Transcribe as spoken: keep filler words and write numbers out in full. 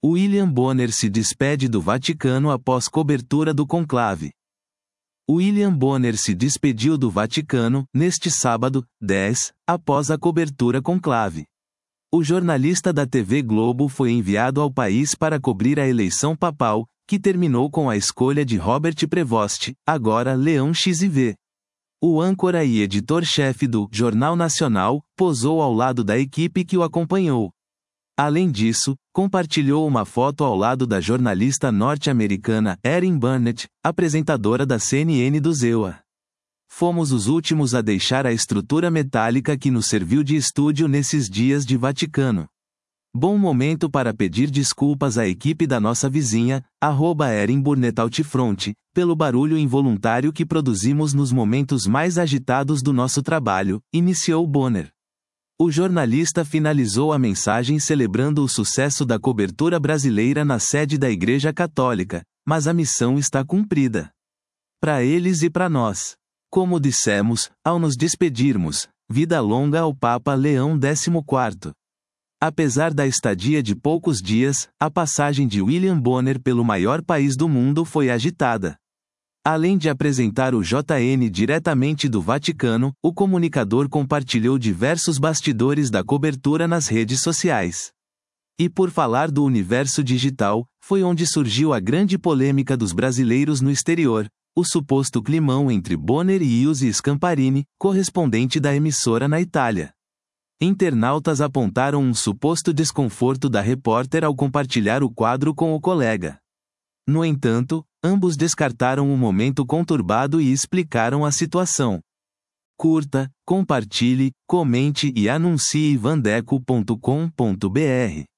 William Bonner se despede do Vaticano após cobertura do conclave. William Bonner se despediu do Vaticano, neste sábado, dez, após a cobertura conclave. O jornalista da T V Globo foi enviado ao país para cobrir a eleição papal, que terminou com a escolha de Robert Prevost, agora Leão X I V. O âncora e editor-chefe do Jornal Nacional posou ao lado da equipe que o acompanhou. Além disso, compartilhou uma foto ao lado da jornalista norte-americana Erin Burnett, apresentadora da C N N do Z E U A. Fomos os últimos a deixar a estrutura metálica que nos serviu de estúdio nesses dias de Vaticano. Bom momento para pedir desculpas à equipe da nossa vizinha, arroba Erin Burnett Outfront, pelo barulho involuntário que produzimos nos momentos mais agitados do nosso trabalho, iniciou Bonner. O jornalista finalizou a mensagem celebrando o sucesso da cobertura brasileira na sede da Igreja Católica, mas a missão está cumprida. Para eles e para nós. Como dissemos, ao nos despedirmos, vida longa ao Papa Leão décimo quarto. Apesar da estadia de poucos dias, a passagem de William Bonner pelo maior país do mundo foi agitada. Além de apresentar o J N diretamente do Vaticano, o comunicador compartilhou diversos bastidores da cobertura nas redes sociais. E por falar do universo digital, foi onde surgiu a grande polêmica dos brasileiros no exterior, o suposto climão entre Bonner e Ilse Scamparini, correspondente da emissora na Itália. Internautas apontaram um suposto desconforto da repórter ao compartilhar o quadro com o colega. No entanto, ambos descartaram o momento conturbado e explicaram a situação. Curta, compartilhe, comente e anuncie vandeco ponto com ponto br.